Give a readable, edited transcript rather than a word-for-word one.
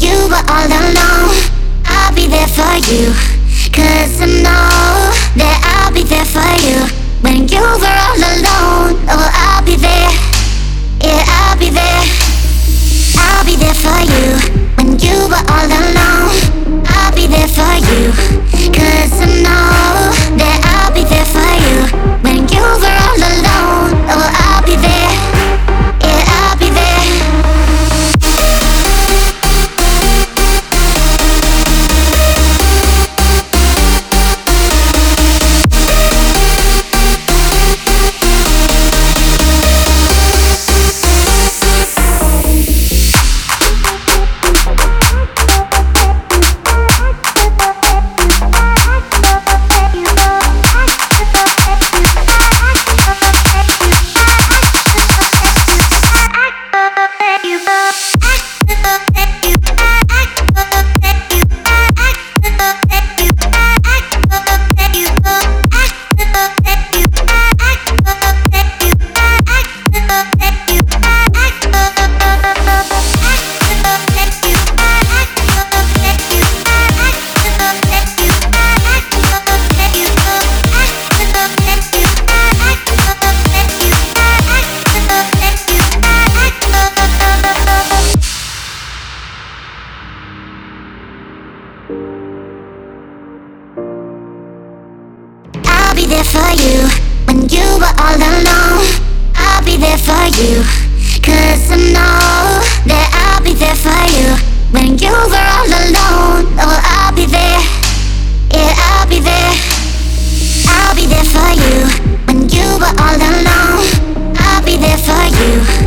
you were all alone, I'll be there for you. 'Cause I know that I'll be there for you. When you were all alone, oh, I'll be there. Yeah, I'll be there. I'll be there for you. When you were all alone, I'll be there for you. 'Cause I know that I'll be there for you. When you were all alone, oh, I'll be there. Yeah, I'll be there. I'll be there for you. When you were all alone, I'll be there for you. 'Cause I know that I'll be there for you. When you were all alone, oh, I'll be there. Yeah, I'll be there. I'll be there for you. When you were all alone, I'll be there for you.